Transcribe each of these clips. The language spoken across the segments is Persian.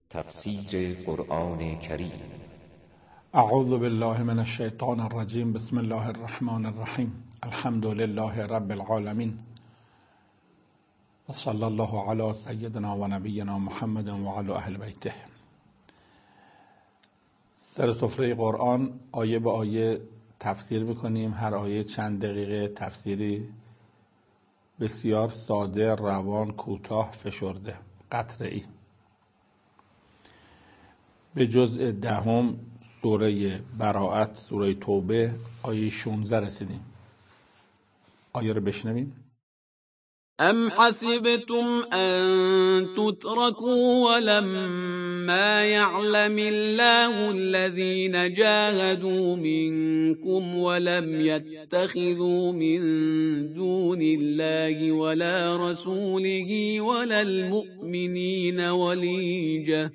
تفسیر قرآن کریم. اعوذ بالله من الشیطان الرجیم. بسم الله الرحمن الرحیم. الحمد لله رب العالمین و صلی الله علی سیدنا و نبینا محمد و علی اهل بیته. سر سفره قرآن آیه به آیه تفسیر میکنیم. هر آیه چند دقیقه، تفسیری بسیار ساده، روان، کوتاه، فشرده، قطره‌ای. به جزء دهم سوره براءت، سوره توبه، آیه 16 رسیدیم. آیه رو بشنویم. ام حسبتم ان تتركوا ولما يعلم الله الذين جاهدوا منكم ولم يتخذوا من دون الله ولا رسوله ولا المؤمنين وليجة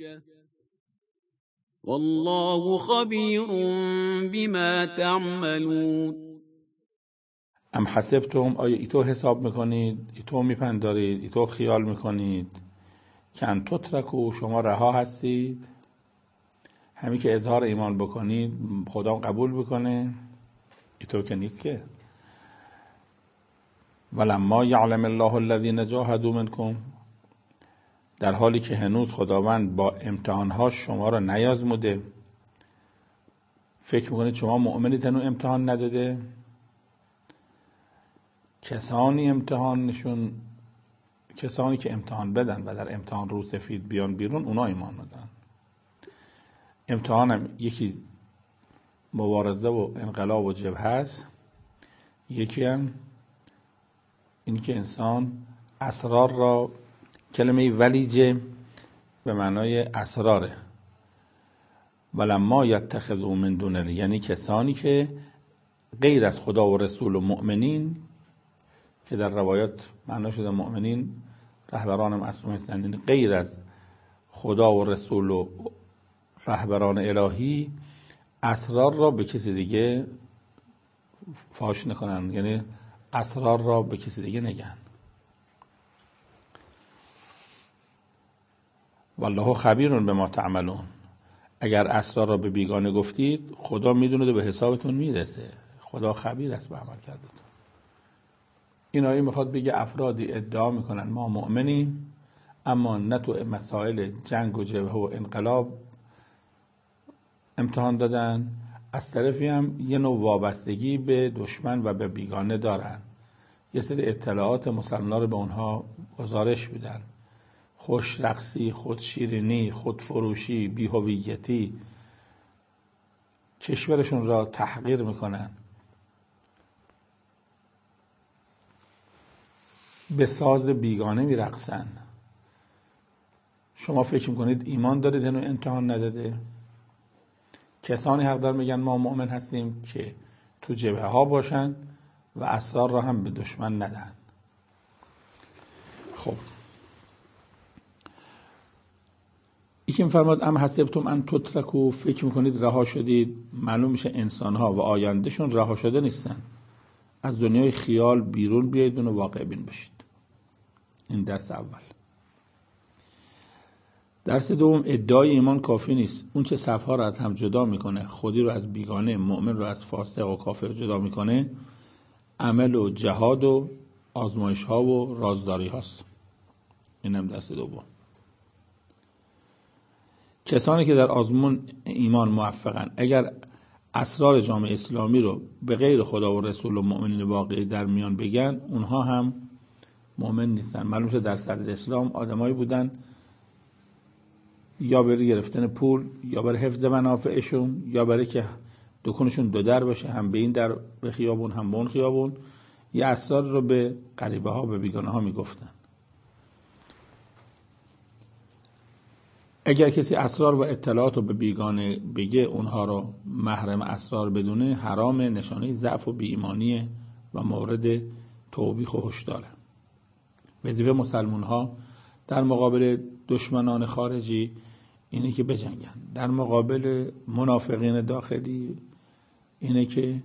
والله خبیر بما تعملون. ام حسبتم، آیا ایتو حساب میکنید، ایتو میپندارید، ایتو خیال میکنید که ان تترکو، شما رها هستید، همین که اظهار ایمان بکنید خدا قبول بکنه؟ ایتو که نیست که. ولما یعلم الله الذین جاهدوا منکم، در حالی که هنوز خداوند با امتحانهاش شما را نیازموده. فکر میکنید شما مؤمنید هنوز امتحان نداده؟ کسانی که امتحان بدن و در امتحان رو سفید بیان بیرون، اونا ایمان ندارن. امتحان هم یکی مبارزه و انقلاب و جبهه است، یکی هم این که انسان اسرار را، کلمه ولیجه به معنای اسراره، ولما یتخذوا من دون الله، یعنی کسانی که غیر از خدا و رسول و مؤمنین، که در روایات معنا شده مؤمنین رهبران معصوم هستند، یعنی غیر از خدا و رسول و رهبران الهی اسرار را به کسی دیگه فاش نکنن، یعنی اسرار را به کسی دیگه نگن. والله خبیر بما تعملون، اگر اسرار را به بیگانه گفتید خدا میدونه و به حسابتون میرسه. خدا خبیر است به عمل کردتون. این آیه میخواد بگه افرادی ادعا میکنن ما مؤمنیم، اما نه تو مسائل جنگ و جبهه و انقلاب امتحان دادن، از طرفی هم یه نوع وابستگی به دشمن و به بیگانه دارن. یه سری اطلاعات مسلمان‌ها رو به اونها گزارش میدن، خوش رقصی، خود شیرینی، خود فروشی، بی‌هویتی، کشورشون را تحقیر میکنن، به ساز بیگانه میرقصن. شما فکر میکنید ایمان دارید هنوز امتحان نداده؟ کسانی حق دارن میگن ما مؤمن هستیم که تو جبهه ها باشن و اسرار را هم به دشمن ندن. خب ایشون فرماد ام حسبتم ان تترکوا، فکر میکنید رها شدید. معلوم میشه انسان ها و آیندهشون رها شده نیستن. از دنیای خیال بیرون بیایید و واقع بین بشید. این درس اول. درس دوم، ادعای ایمان کافی نیست. اون چه صفها رو از هم جدا میکنه، خودی رو از بیگانه، مؤمن رو از فاسق و کافر جدا میکنه، عمل و جهاد و آزمایش ها و رازداری هاست. اینم درس دوم. کسانی که در آزمون ایمان موفقن، اگر اسرار جامعه اسلامی رو به غیر خدا و رسول و مؤمنین واقعی در میان بگن، اونها هم مؤمن نیستن. معلوم شد در صدر اسلام آدمایی بودن یا برای گرفتن پول، یا برای حفظ منافعشون، یا برای که دکونشون دو در باشه، هم به این در به خیابون هم به اون خیابون، یه اسرار رو به غریبه ها، به بیگانه ها میگفتن. اگر کسی اسرار و اطلاعات رو به بیگانه بگه، اونها رو محرم اسرار بدونه، حرام، نشانه ضعف و بی‌ایمانیه و مورد توبیخ و هشداره. وظیفه مسلمان ها در مقابل دشمنان خارجی اینه که بجنگن، در مقابل منافقین داخلی اینه که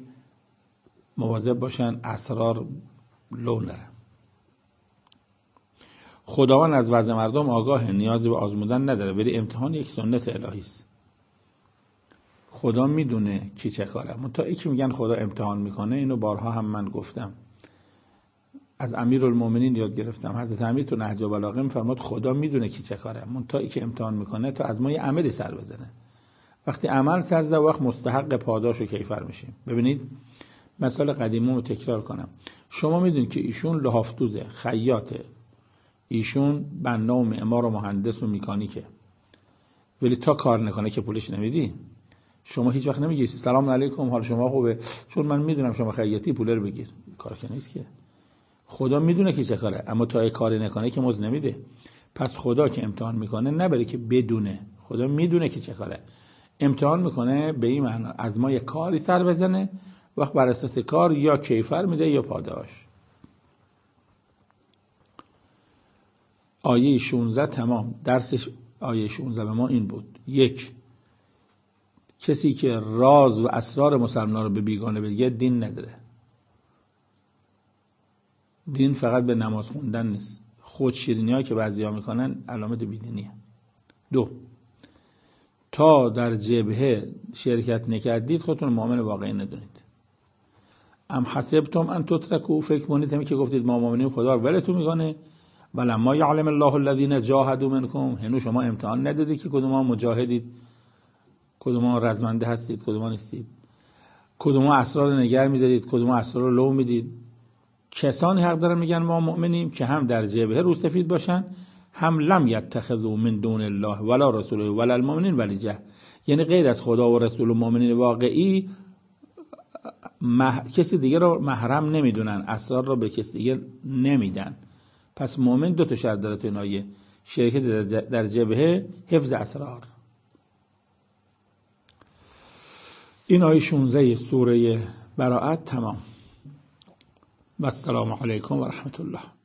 مواظب باشن اسرار لو نره. خداوند از وضع مردم آگاه، نیازی به آزمودن نداره، ولی امتحان یک سنت الهی است. خدا میدونه کی چه کاره. تا ای که میگن خدا امتحان میکنه، اینو بارها هم من گفتم، از امیرالمومنین یاد گرفتم. حضرت امیر تو نهج البلاغه میفرماد خدا میدونه کی چه کاره، تا ای که امتحان میکنه تا از ما یه عملی سر بزنه. وقتی عمل سر زد، وقت مستحق پاداش و کیفر میشیم. ببینید مثال قدیمی رو تکرار کنم. شما میدونید که ایشون لحافتوزه، خیاطه، ایشون بنا و معمار و مهندس و میکانیکه، ولی تا کار نکنه که پولش نمیدی. شما هیچ وقت نمیگی سلام علیکم حال شما خوبه، چون من میدونم شما خیاطی، پول رو بگیر. کار که نیست که. خدا میدونه کی چه کاره، اما تا کاری نکنه که مزد نمیده. پس خدا که امتحان میکنه نبره که بدونه، خدا میدونه کی چه کاره. امتحان میکنه به این معنی از ما یه کاری سر بزنه، وقت بر اساس کار یا کیفر میده یا پاداش. آیه 16 تمام. درس آیه 16 به ما این بود: یک، کسی که راز و اسرار مسلمان رو به بیگانه بگه دین نداره. دین فقط به نماز خوندن نیست. خود شیرینی ها که بعضیا میکنن علامت بیدینیه. دو، تا در جبهه شرکت نکردید خودتون مؤمن واقعی ندونید. ام حسبتم ان تترکوا، فکر کنید همین که گفتید ما مؤمنیم خدا رو ولتون میکنه. ولما یعلم الله الذین جاهدوا منکم، هنوز شما امتحان ندادید که کدوم مجاهدید، کدوم رزمنده هستید، کدوم نیستید، کدوم اسرار نگر میدارید، کدوم اسرار لو میدید. کسانی حق دارن میگن ما مؤمنیم که هم در جبهه رو سفید باشن، هم لم یتخذوا من دون الله ولا رسوله ولا المؤمنین ولیجه، یعنی غیر از خدا و رسول و مؤمنین واقعی کسی دیگه رو محرم نمیدونن، اسرار رو به کسی دیگه نمیدن. پس مؤمن دو تا شرط داره تو این آیه: شرکت در جبهه، حفظ اسرار. این آیه 16 سوره براءت تمام. و السلام علیکم و رحمت الله.